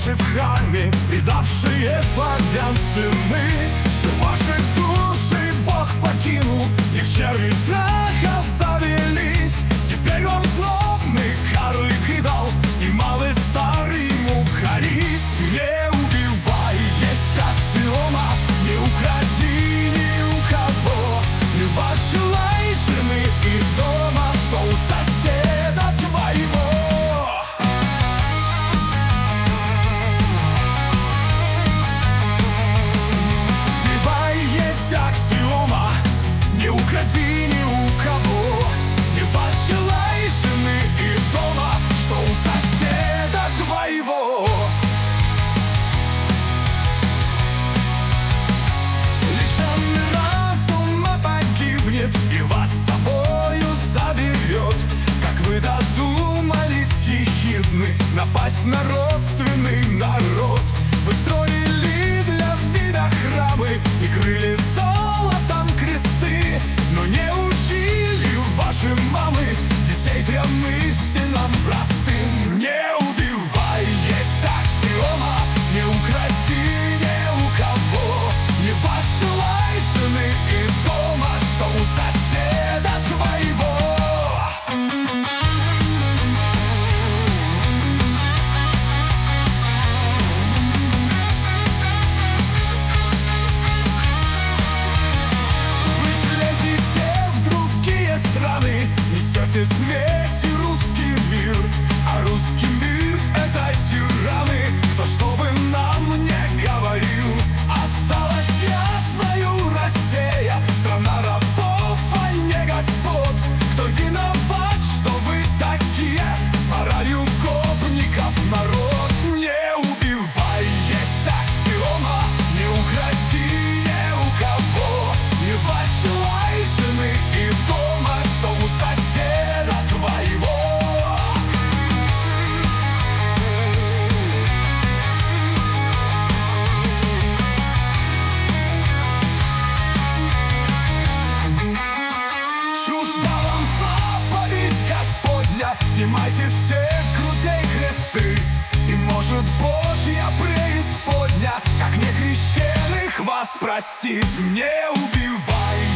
ваши в храме, предавшие славян сыны, что ваши души Бог покинул, их черви страха завелись. Теперь вам злобный карлик и дал, и малый старый ему корись. Не убивай, есть аксиома, не укради ни у кого, не вашей жены и дома, что у соседа твоего. Убивай, есть аксиома, не укради ни у кого, не вашей жены и дома, что у соседа твоего. Лишенный разума погибнет и вас с собою заберет. Как вы додумались, ехидны, напасть на родственный народ. Вы строили для вида храмы и крыли золотом кресты, но не учили ваши мамы детей трем истинам простым. Не убивай, есть аксиома, не укради ни у кого, не вашей жены и дома, что у соседа твоего. Несете смерть и русский мир, а русский мир — это тираны. Кто что бы нам не говорил, осталась ясною Россия, страна рабов, а не господ. Кто виноват, что вы такие, с моралью гопников народ? Не убивай, есть аксиома, не укради ни у кого, не вашей жены и дома, что у соседа твоего. Чужда вам заповедь Господня, снимайте все с грудей кресты, и может Божья преисподня, как некрещенных вас простит. Не убивай.